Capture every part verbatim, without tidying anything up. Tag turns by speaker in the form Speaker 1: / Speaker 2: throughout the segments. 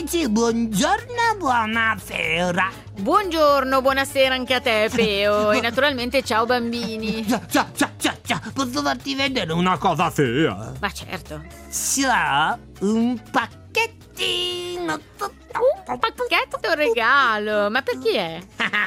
Speaker 1: amici, buongiorno, buonasera.
Speaker 2: Buongiorno, buonasera anche a te, Peo. E naturalmente ciao bambini.
Speaker 1: Ciao, ciao, ciao, ciao, ciao. Posso farti vedere una cosa fea?
Speaker 2: Ma certo.
Speaker 1: C'ho un pacchettino.
Speaker 2: Un pacchetto regalo. Ma per chi è?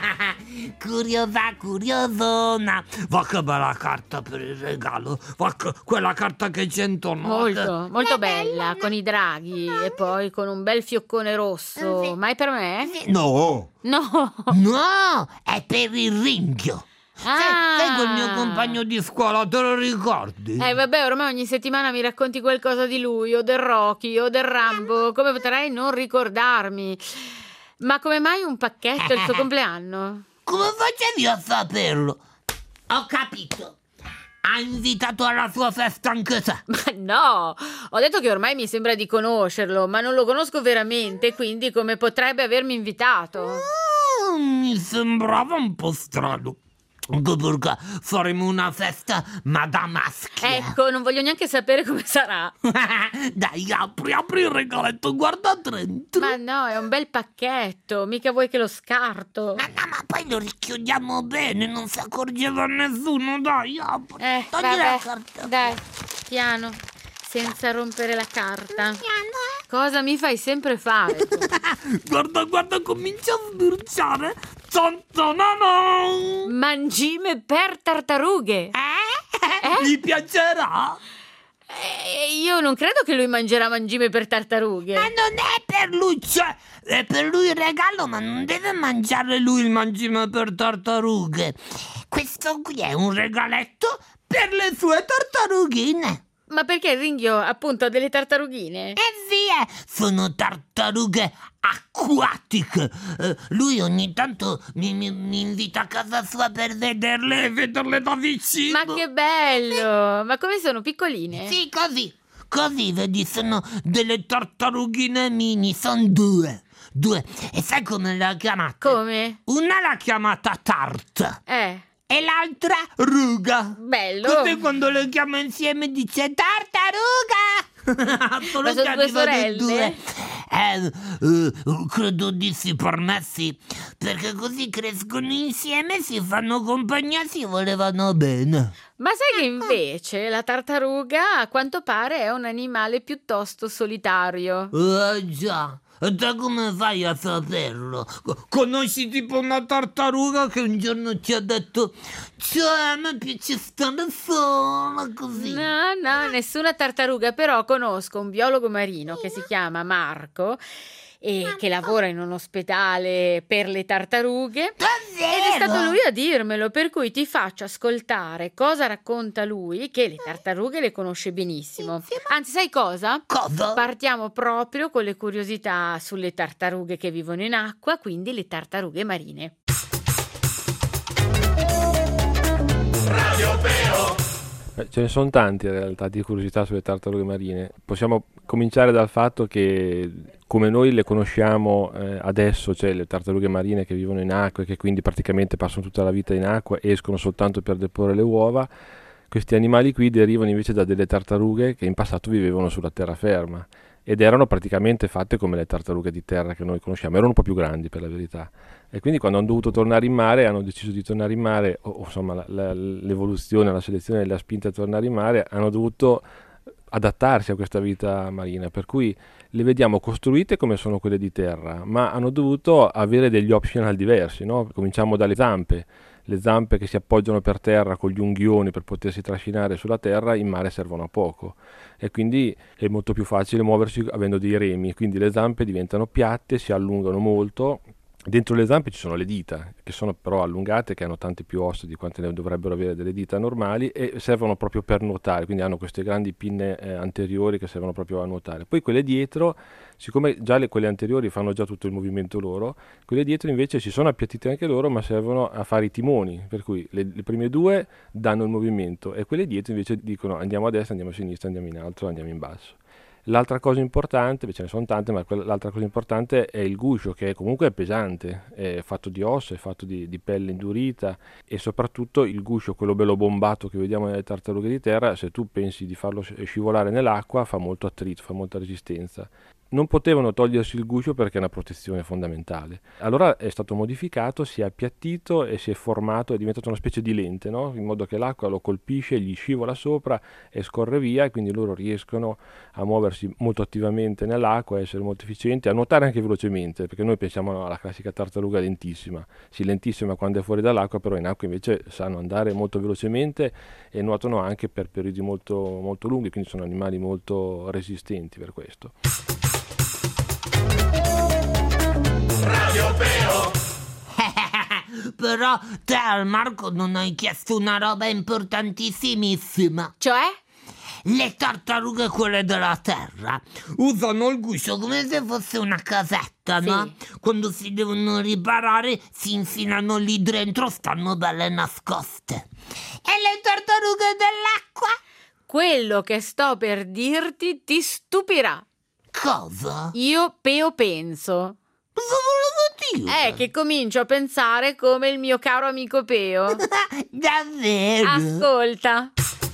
Speaker 1: Curiosa, curiosona. Va che bella carta per il regalo. Va che quella carta che c'è intorno.
Speaker 2: Molto, molto bella, con i draghi e poi con un bel fioccone rosso. Ma è per me?
Speaker 1: No.
Speaker 2: No.
Speaker 1: No, è per il ringhio.
Speaker 2: Ah.
Speaker 1: Sai quel mio compagno di scuola, te lo ricordi?
Speaker 2: Eh vabbè, ormai ogni settimana mi racconti qualcosa di lui, o del Rocky, o del Rambo. Come potrei non ricordarmi? Ma come mai un pacchetto il suo compleanno?
Speaker 1: Come facevi a saperlo? Ho capito. Ha invitato alla sua festa anche te.
Speaker 2: Ma no, ho detto che ormai mi sembra di conoscerlo, ma non lo conosco veramente, quindi come potrebbe avermi invitato?
Speaker 1: Mm, mi sembrava un po' strano. Anche perché faremo una festa madamaschia.
Speaker 2: Ecco, non voglio neanche sapere come sarà.
Speaker 1: Dai, apri, apri il regaletto, guarda dentro.
Speaker 2: Ma no, è un bel pacchetto, mica vuoi che lo scarto?
Speaker 1: Ma no, ma poi lo richiudiamo bene, non si accorgeva nessuno, dai, apri.
Speaker 2: Eh,
Speaker 1: Togli
Speaker 2: vabbè,
Speaker 1: la carta.
Speaker 2: dai, piano, senza rompere la carta.
Speaker 1: Piano.
Speaker 2: Cosa mi fai sempre fare tu?
Speaker 1: Guarda, guarda, comincia a sbirciare. Zan, zanana.
Speaker 2: Mangime per tartarughe.
Speaker 1: Eh? Gli piacerà?
Speaker 2: Eh, io non credo che lui mangerà mangime per tartarughe.
Speaker 1: Ma non è per lui, cioè, è per lui il regalo, ma non deve mangiare lui il mangime per tartarughe. Questo qui è un regaletto per le sue tartarughine.
Speaker 2: Ma perché il ringhio appunto ha delle tartarughine?
Speaker 1: E via, sono tartarughe acquatiche. Eh, lui ogni tanto mi, mi, mi invita a casa sua per vederle e vederle da vicino.
Speaker 2: Ma che bello! Ma come sono piccoline?
Speaker 1: Sì, così. Così, vedi, sono delle tartarughine mini, sono due. Due. E sai come le ha chiamate?
Speaker 2: Come?
Speaker 1: Una l'ha chiamata Tart.
Speaker 2: Eh,
Speaker 1: E l'altra Ruga.
Speaker 2: bello!
Speaker 1: Così quando le chiamo insieme dice Tartaruga. Solo
Speaker 2: Ma sono
Speaker 1: che
Speaker 2: due
Speaker 1: arrivano i
Speaker 2: sorelle?
Speaker 1: due. Eh, eh, credo di sì, per me sì. Perché così crescono insieme, si fanno compagnia, si volevano bene.
Speaker 2: Ma sai che invece la tartaruga a quanto pare è un animale piuttosto solitario?
Speaker 1: Eh già. E te come fai a saperlo? Conosci tipo una tartaruga che un giorno ci ha detto cioè a me piace stare sola così.
Speaker 2: No, no, nessuna tartaruga, però conosco un biologo marino che si chiama Marco e che lavora in un ospedale per le tartarughe. Ed è stato lui a dirmelo, per cui ti faccio ascoltare cosa racconta lui, che le tartarughe le conosce benissimo. Anzi, sai cosa?
Speaker 1: Cosa?
Speaker 2: Partiamo proprio con le curiosità sulle tartarughe che vivono in acqua, quindi le tartarughe marine.
Speaker 3: Radio Peo.
Speaker 4: Eh, Ce ne sono tanti in realtà di curiosità sulle tartarughe marine. Possiamo cominciare dal fatto che come noi le conosciamo eh, adesso, cioè le tartarughe marine che vivono in acqua e che quindi praticamente passano tutta la vita in acqua e escono soltanto per deporre le uova, questi animali qui derivano invece da delle tartarughe che in passato vivevano sulla terraferma ed erano praticamente fatte come le tartarughe di terra che noi conosciamo, erano un po' più grandi per la verità. E quindi quando hanno dovuto tornare in mare, hanno deciso di tornare in mare, o, o insomma la, la, l'evoluzione, la selezione le ha spinte a tornare in mare, hanno dovuto adattarsi a questa vita marina, per cui le vediamo costruite come sono quelle di terra, ma hanno dovuto avere degli optional diversi, no? Cominciamo dalle zampe. Le zampe che si appoggiano per terra con gli unghioni per potersi trascinare sulla terra in mare servono a poco e quindi è molto più facile muoversi avendo dei remi, quindi le zampe diventano piatte, si allungano molto. Dentro le zampe ci sono le dita, che sono però allungate, che hanno tante più ossa di quante ne dovrebbero avere delle dita normali e servono proprio per nuotare, quindi hanno queste grandi pinne eh, anteriori che servono proprio a nuotare. Poi quelle dietro, siccome già le, quelle anteriori fanno già tutto il movimento loro, quelle dietro invece si sono appiattite anche loro, ma servono a fare i timoni, per cui le, le prime due danno il movimento e quelle dietro invece dicono andiamo a destra, andiamo a sinistra, andiamo in alto, andiamo in basso. L'altra cosa importante, ce ne sono tante, ma l'altra cosa importante è il guscio, che comunque è pesante, è fatto di ossa, è fatto di, di pelle indurita, e soprattutto il guscio, quello bello bombato che vediamo nelle tartarughe di terra, se tu pensi di farlo scivolare nell'acqua fa molto attrito, fa molta resistenza. Non potevano togliersi il guscio perché è una protezione fondamentale. Allora è stato modificato, si è appiattito e si è formato, è diventato una specie di lente, no? In modo che l'acqua lo colpisce, gli scivola sopra e scorre via, e quindi loro riescono a muoversi molto attivamente nell'acqua, a essere molto efficienti, a nuotare anche velocemente, perché noi pensiamo alla classica tartaruga lentissima, sì, lentissima quando è fuori dall'acqua, però in acqua invece sanno andare molto velocemente e nuotano anche per periodi molto, molto lunghi, quindi sono animali molto resistenti per questo.
Speaker 3: Radio Peo.
Speaker 1: Però te al Marco non hai chiesto una roba importantissimissima.
Speaker 2: Cioè?
Speaker 1: Le tartarughe, quelle della terra, usano il guscio come se fosse una casetta,
Speaker 2: sì.
Speaker 1: no? Quando si devono riparare si infilano lì dentro, stanno belle nascoste. E le tartarughe dell'acqua?
Speaker 2: Quello che sto per dirti ti stupirà.
Speaker 1: Cosa?
Speaker 2: Io Peo penso.
Speaker 1: Cosa volevo dire?
Speaker 2: Eh, che comincio a pensare come il mio caro amico Peo.
Speaker 1: Davvero?
Speaker 2: Ascolta.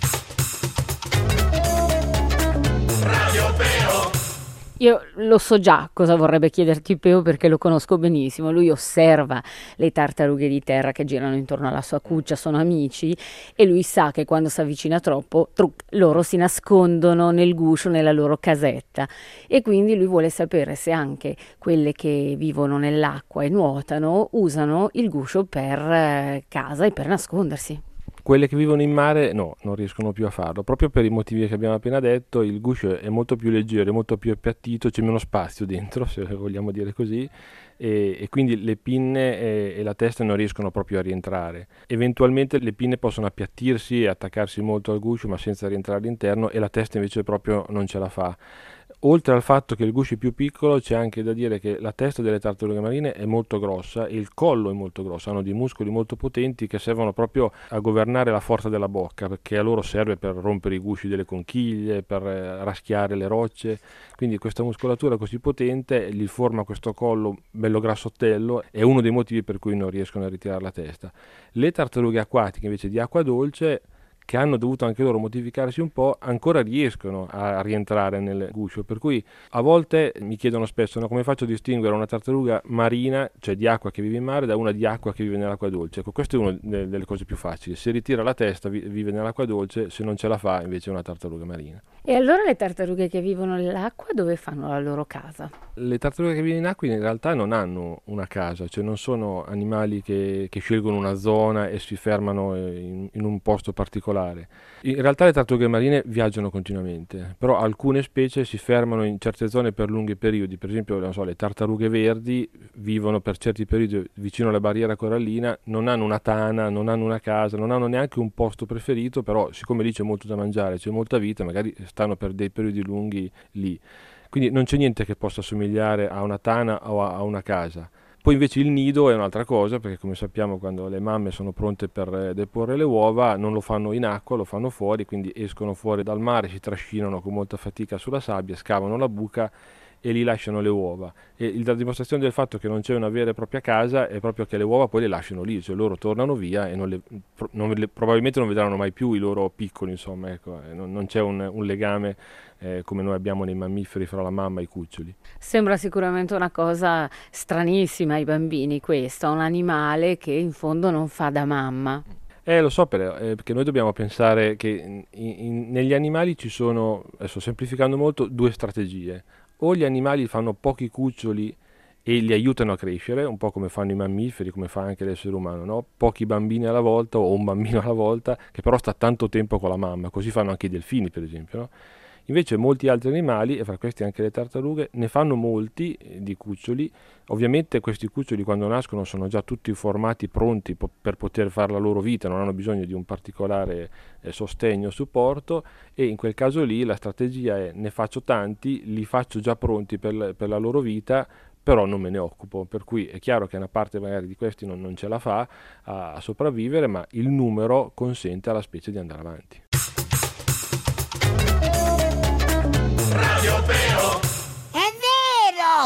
Speaker 3: Radio Peo.
Speaker 5: Io lo so già cosa vorrebbe chiederti Peo, perché lo conosco benissimo. Lui osserva le tartarughe di terra che girano intorno alla sua cuccia, sono amici, e lui sa che quando si avvicina troppo, truc, loro si nascondono nel guscio, nella loro casetta, e quindi lui vuole sapere se anche quelle che vivono nell'acqua e nuotano usano il guscio per eh, casa e per nascondersi.
Speaker 4: Quelle che vivono in mare no, non riescono più a farlo, proprio per i motivi che abbiamo appena detto. Il guscio è molto più leggero, è molto più appiattito, c'è meno spazio dentro, se vogliamo dire così, e, e quindi le pinne e, e la testa non riescono proprio a rientrare. Eventualmente le pinne possono appiattirsi e attaccarsi molto al guscio, ma senza rientrare all'interno, e la testa invece proprio non ce la fa. Oltre al fatto che il guscio è più piccolo, c'è anche da dire che la testa delle tartarughe marine è molto grossa e il collo è molto grosso, hanno dei muscoli molto potenti che servono proprio a governare la forza della bocca, perché a loro serve per rompere i gusci delle conchiglie, per raschiare le rocce, quindi questa muscolatura così potente gli forma questo collo bello grassottello, è uno dei motivi per cui non riescono a ritirare la testa. Le tartarughe acquatiche invece di acqua dolce, che hanno dovuto anche loro modificarsi un po', ancora riescono a rientrare nel guscio, per cui a volte mi chiedono spesso, no, come faccio a distinguere una tartaruga marina, cioè di acqua che vive in mare, da una di acqua che vive nell'acqua dolce. Ecco, questa è una delle cose più facili: se ritira la testa vive nell'acqua dolce, se non ce la fa invece è una tartaruga marina.
Speaker 5: E allora le tartarughe che vivono nell'acqua dove fanno la loro casa?
Speaker 4: Le tartarughe che vivono in acqua in realtà non hanno una casa, cioè non sono animali che, che scelgono una zona e si fermano in, in un posto particolare. In realtà le tartarughe marine viaggiano continuamente, però alcune specie si fermano in certe zone per lunghi periodi. Per esempio, non so, le tartarughe verdi vivono per certi periodi vicino alla barriera corallina, non hanno una tana, non hanno una casa, non hanno neanche un posto preferito, però siccome lì c'è molto da mangiare, c'è molta vita, magari stanno per dei periodi lunghi lì. Quindi non c'è niente che possa somigliare a una tana o a una casa. Poi invece il nido è un'altra cosa, perché come sappiamo quando le mamme sono pronte per deporre le uova non lo fanno in acqua, lo fanno fuori, quindi escono fuori dal mare, si trascinano con molta fatica sulla sabbia, scavano la buca e lì lasciano le uova. E la dimostrazione del fatto che non c'è una vera e propria casa è proprio che le uova poi le lasciano lì, cioè loro tornano via e non le, non le, probabilmente non vedranno mai più i loro piccoli, insomma, ecco, non, non c'è un, un legame eh, come noi abbiamo nei mammiferi fra la mamma e i cuccioli.
Speaker 5: Sembra sicuramente una cosa stranissima ai bambini questo, un animale che in fondo non fa da mamma.
Speaker 4: Eh, lo so, per, eh, perché noi dobbiamo pensare che in, in, negli animali ci sono, adesso semplificando molto, due strategie. O gli animali fanno pochi cuccioli e li aiutano a crescere, un po' come fanno i mammiferi, come fa anche l'essere umano, no? Pochi bambini alla volta o un bambino alla volta, che però sta tanto tempo con la mamma, così fanno anche i delfini, per esempio, no? Invece molti altri animali, e fra questi anche le tartarughe, ne fanno molti eh, di cuccioli. Ovviamente questi cuccioli quando nascono sono già tutti formati, pronti po- per poter fare la loro vita, non hanno bisogno di un particolare eh, sostegno o supporto, e in quel caso lì la strategia è: ne faccio tanti, li faccio già pronti per, per la loro vita, però non me ne occupo, per cui è chiaro che una parte magari di questi non, non ce la fa a, a sopravvivere, ma il numero consente alla specie di andare avanti.
Speaker 3: Radio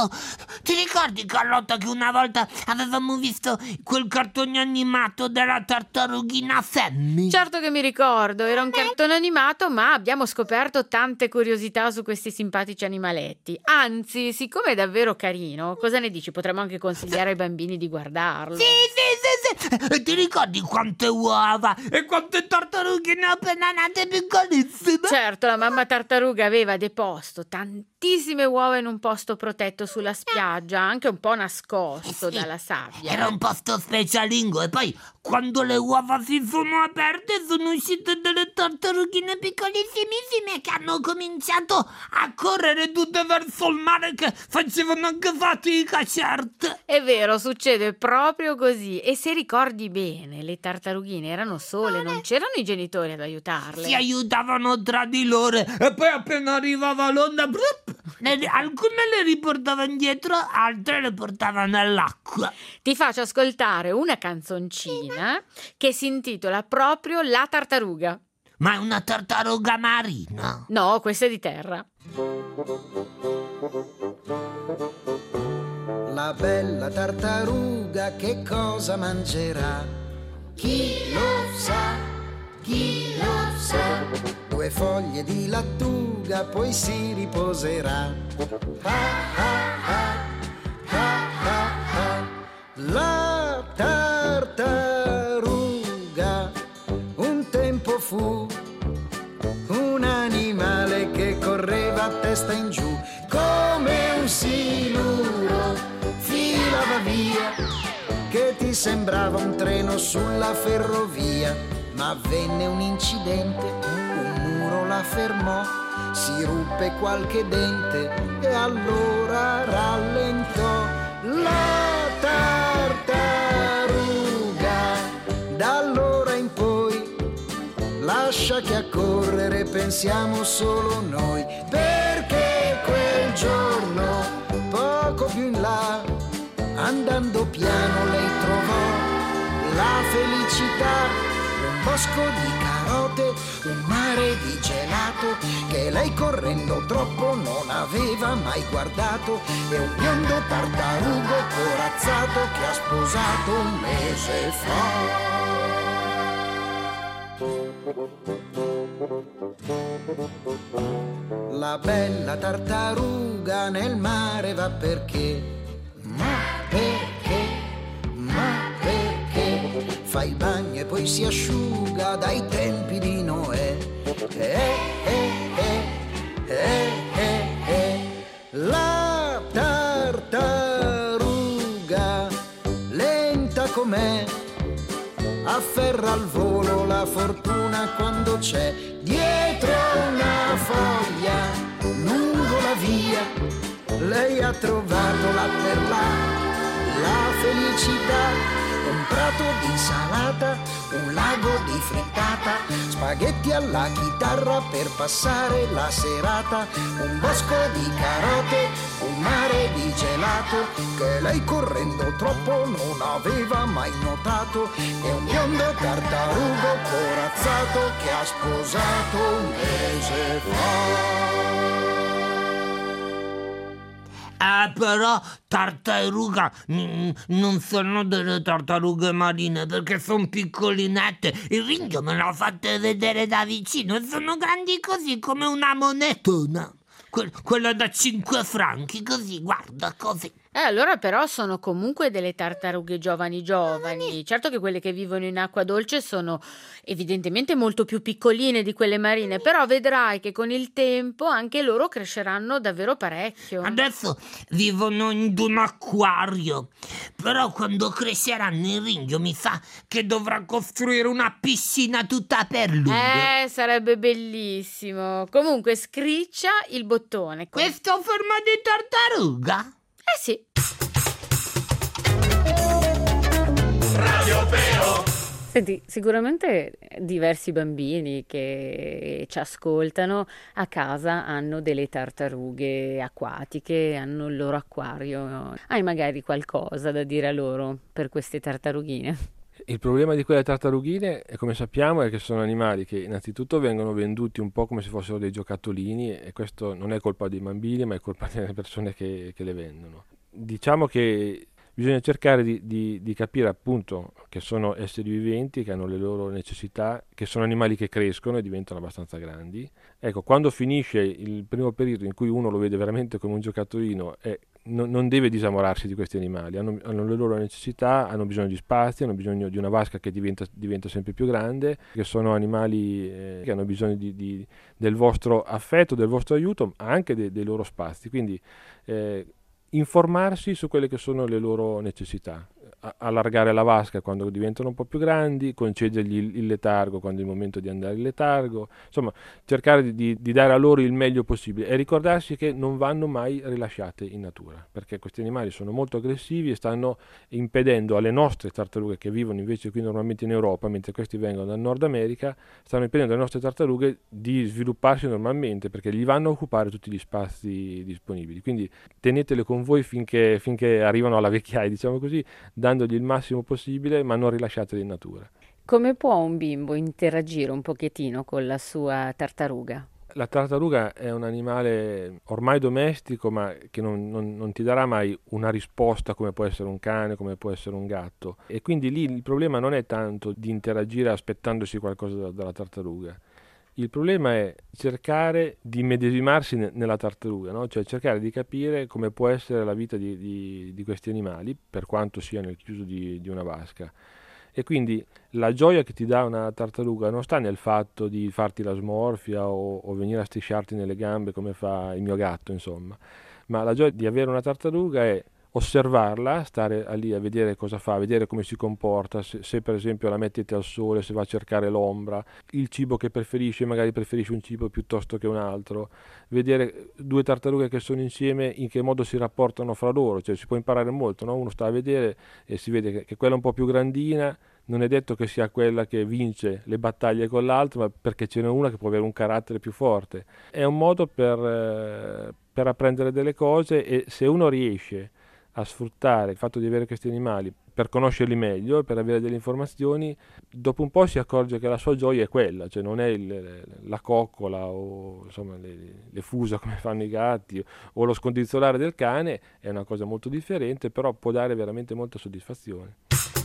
Speaker 1: Oh, ti ricordi, Carlotta, che una volta avevamo visto quel cartone animato della tartarughina Sammy?
Speaker 2: Certo che mi ricordo, era un cartone animato, ma abbiamo scoperto tante curiosità su questi simpatici animaletti. Anzi, siccome è davvero carino, cosa ne dici? Potremmo anche consigliare ai bambini di guardarlo.
Speaker 1: Sì, sì, sì, sì. E ti ricordi quante uova e quante tartarughine appena nate piccolissime?
Speaker 2: Certo, la mamma tartaruga aveva deposto tantissime uova in un posto protetto sulla spiaggia, anche un po' nascosto
Speaker 1: Sì,
Speaker 2: dalla sabbia.
Speaker 1: era un posto specialingo e poi quando le uova si sono aperte sono uscite delle tartarughine piccolissimissime che hanno cominciato a correre tutte verso il mare, che facevano anche fatica, certo.
Speaker 2: È vero, succede proprio così. E se ricordi bene, le tartarughine erano sole, non c'erano i genitori ad aiutarle.
Speaker 1: Si aiutavano tra di loro e poi appena arrivava l'onda, brup, le- alcune le riportava indietro, altre le portava nell'acqua.
Speaker 2: Ti faccio ascoltare una canzoncina che si intitola proprio La tartaruga.
Speaker 1: Ma è una tartaruga marina.
Speaker 2: No, questa è di terra.
Speaker 6: La bella tartaruga che cosa mangerà? Chi lo sa, chi lo sa? Due foglie di lattuga poi si riposerà. Ah, ah, ah, ah, ah, ah. La tartaruga un tempo fu un animale che correva a testa in giù come un siluro, filava via che ti sembrava un treno sulla ferrovia, ma avvenne un incidente, un muro la fermò, si ruppe qualche dente e allora rallentò. La tartaruga d'allora in poi lascia che a correre pensiamo solo noi, perché quel giorno poco più in là, andando piano, lei trovò la felicità. Un bosco di carote, un mare di gelato che lei correndo troppo non aveva mai guardato, e un biondo tartarugo corazzato che ha sposato un mese fa. La bella tartaruga nel mare va perché? Ma perché? Ma perché? Fa il bagno e poi si asciuga dai tempi di Noè. Eh, eh, eh, eh, eh, eh. La tartaruga, lenta com'è, afferra al volo la fortuna quando c'è dietro una foglia, lungo la via, lei ha trovato là per là la felicità. Un prato di salata, un lago di frittata, spaghetti alla chitarra per passare la serata, un bosco di carote, un mare di gelato che lei correndo troppo non aveva mai notato, e un biondo tartarugo corazzato che ha sposato un mese fa.
Speaker 1: Ah, però tartaruga mm, non sono delle tartarughe marine, perché sono piccolinette. Il ringhio me l'ha fatte vedere da vicino e sono grandi così come una monetona. Que- quella da cinque franchi, così, guarda, così.
Speaker 2: Eh, allora però sono comunque delle tartarughe giovani giovani. Certo che quelle che vivono in acqua dolce sono evidentemente molto più piccoline di quelle marine, però vedrai che con il tempo anche loro cresceranno davvero parecchio.
Speaker 1: Adesso vivono in un acquario, però quando cresceranno il ringhio mi sa che dovrà costruire una piscina tutta per lui.
Speaker 2: Eh, sarebbe bellissimo. Comunque scriccia il bottone.
Speaker 1: Questo a forma di tartaruga?
Speaker 2: Eh sì.
Speaker 3: Radio Peo.
Speaker 5: Senti, sicuramente diversi bambini che ci ascoltano a casa hanno delle tartarughe acquatiche, hanno il loro acquario. Hai magari qualcosa da dire a loro per queste tartarughine?
Speaker 4: Il problema di quelle tartarughine, come sappiamo, è che sono animali che innanzitutto vengono venduti un po' come se fossero dei giocattolini, e questo non è colpa dei bambini, ma è colpa delle persone che, che le vendono. Diciamo che bisogna cercare di, di, di capire appunto che sono esseri viventi, che hanno le loro necessità, che sono animali che crescono e diventano abbastanza grandi. Ecco, quando finisce il primo periodo in cui uno lo vede veramente come un giocattolino, è Non, non deve disamorarsi di questi animali, hanno, hanno le loro necessità, hanno bisogno di spazio, hanno bisogno di una vasca che diventa, diventa sempre più grande, che sono animali eh, che hanno bisogno di, di, del vostro affetto, del vostro aiuto, ma anche de, dei loro spazi, quindi eh, informarsi su quelle che sono le loro necessità, allargare la vasca quando diventano un po' più grandi, concedergli il letargo quando è il momento di andare in letargo, insomma cercare di, di dare a loro il meglio possibile e ricordarsi che non vanno mai rilasciate in natura, perché questi animali sono molto aggressivi e stanno impedendo alle nostre tartarughe che vivono invece qui normalmente in Europa, mentre questi vengono dal Nord America, stanno impedendo alle nostre tartarughe di svilupparsi normalmente, perché gli vanno a occupare tutti gli spazi disponibili. Quindi tenetele con voi finché, finché arrivano alla vecchiaia, diciamo così, dandogli il massimo possibile, ma non rilasciateli in natura.
Speaker 5: Come può un bimbo interagire un pochettino con la sua tartaruga?
Speaker 4: La tartaruga è un animale ormai domestico, ma che non, non, non ti darà mai una risposta come può essere un cane, come può essere un gatto. E quindi lì il problema non è tanto di interagire aspettandosi qualcosa da, dalla tartaruga. Il problema è cercare di medesimarsi ne, nella tartaruga, no? Cioè cercare di capire come può essere la vita di, di, di questi animali, per quanto sia nel chiuso di, di una vasca. E quindi la gioia che ti dà una tartaruga non sta nel fatto di farti la smorfia o, o venire a strisciarti nelle gambe come fa il mio gatto, insomma, ma la gioia di avere una tartaruga è osservarla, stare lì a vedere cosa fa, vedere come si comporta, se, se per esempio la mettete al sole, se va a cercare l'ombra, il cibo che preferisce, magari preferisce un cibo piuttosto che un altro, vedere due tartarughe che sono insieme in che modo si rapportano fra loro, cioè si può imparare molto, no? Uno sta a vedere e si vede che, che quella un po' più grandina non è detto che sia quella che vince le battaglie con l'altro, ma perché ce n'è una che può avere un carattere più forte. È un modo per, eh, per apprendere delle cose, e se uno riesce a sfruttare il fatto di avere questi animali per conoscerli meglio, per avere delle informazioni, dopo un po' si accorge che la sua gioia è quella, cioè non è il, la coccola o insomma le, le fusa come fanno i gatti o lo scondizzolare del cane, è una cosa molto differente, però può dare veramente molta soddisfazione.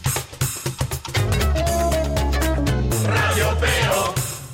Speaker 3: Radio Peo.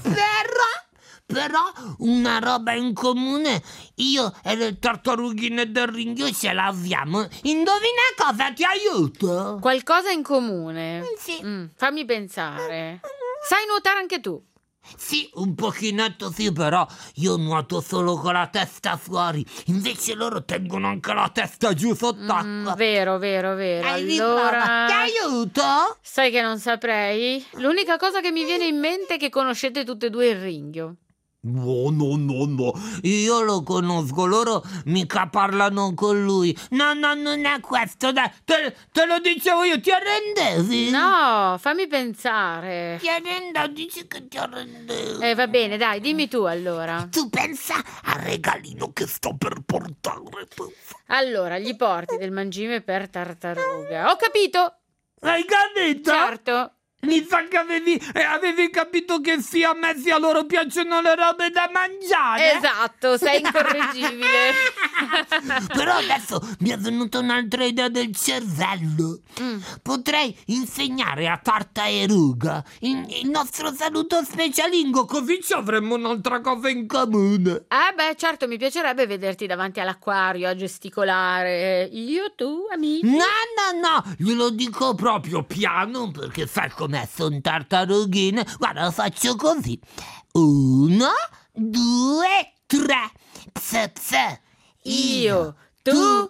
Speaker 1: Però una roba in comune io e le tartarughine del ringhio ce l'abbiamo. Indovina cosa, ti aiuto?
Speaker 2: Qualcosa in comune?
Speaker 1: Sì.
Speaker 2: Mm, fammi pensare. Sai nuotare anche tu?
Speaker 1: Sì, un pochinetto sì, però io nuoto solo con la testa fuori. Invece loro tengono anche la testa giù sott'acqua.
Speaker 2: Mm, vero, vero, vero.
Speaker 1: Hai
Speaker 2: Allora,
Speaker 1: ti aiuto?
Speaker 2: sai che non saprei? L'unica cosa che mi viene in mente è che conoscete tutte e due il ringhio.
Speaker 1: No, no, no, no, io lo conosco, loro mica parlano con lui. No, no, non è questo, dai, te, te lo dicevo io, ti arrendevi?
Speaker 2: No, fammi pensare.
Speaker 1: Ti arrendo, dici che ti arrendevi.
Speaker 2: Eh, va bene, dai, dimmi tu allora.
Speaker 1: Tu pensa al regalino che sto per portare.
Speaker 2: Allora, gli porti del mangime per tartaruga. Ho capito!
Speaker 1: Hai capito?
Speaker 2: Certo.
Speaker 1: Mi sa che avevi, eh, avevi capito che sia a me sia a loro piacciono le robe da mangiare.
Speaker 2: Esatto, sei incorreggibile.
Speaker 1: Però adesso mi è venuta un'altra idea del cervello. Mm. Potrei insegnare a Tartaruga il, il nostro saluto specialingo, così ci avremmo un'altra cosa in comune.
Speaker 2: Eh beh, certo, mi piacerebbe vederti davanti all'acquario a gesticolare. Io, tu, amici.
Speaker 1: No, no, no, glielo dico proprio piano, perché sai com'è, sono tartarughine. Guarda, lo faccio così. Uno, due, tre. Pse, pse.
Speaker 2: Io, tu, tu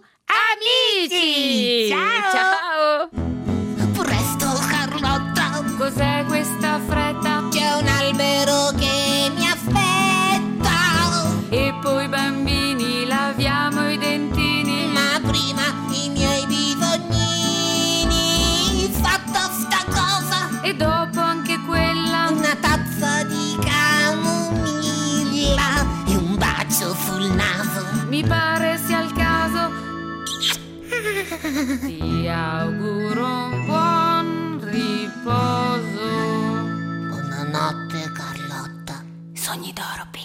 Speaker 2: amici.
Speaker 1: Ciao.
Speaker 2: Ciao.
Speaker 1: Presto, Carlotta.
Speaker 2: Cos'è questa fretta?
Speaker 1: C'è un albero che mi aspetta.
Speaker 2: E poi bambini laviamo i dentini.
Speaker 1: Ma prima i miei bisognini. Fatta sta cosa.
Speaker 2: E dopo anche quella.
Speaker 1: Una tazza di camomilla e un bacio sul naso.
Speaker 2: Mi pare sia il caso. Ti auguro un buon riposo.
Speaker 7: Sogni d'oro.